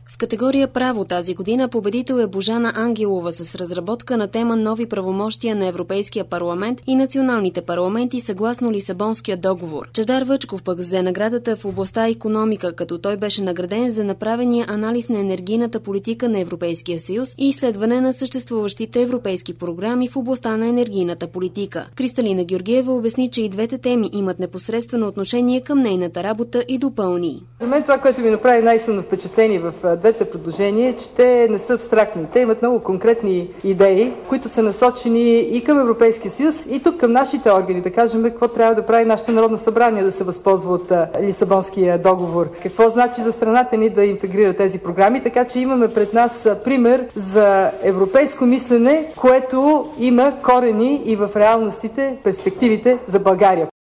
В категория право тази година победител е Божана Ангелова с разработка на тема нови правомощия на Европейския парламент и националните парламенти съгласно Лисабонския договор. Чавдар Въчков пък взе наградата в областта икономика, като той беше награден за направения анализ на енергийната политика на Европейския съюз и изследване на съществуващите европейски програми в областта на енергийната политика. Кристалина Георгиева обясни, че и двете теми имат непосредствено отношение към нейната работа и допълни. За мен това, което ми направи най-силно впечатление в двете предложения е, че те не са абстрактни. Те имат много конкретни идеи, които са насочени и към Европейския съюз, и тук към нашите органи. Да кажем какво трябва да прави нашето Народно събрание да се възползва от Лисабонския договор. Какво значи за страната ни да интегрира тези програми. Така че имаме пред нас пример за европейско мислене, което има корени и в реалностите, перспективите за България.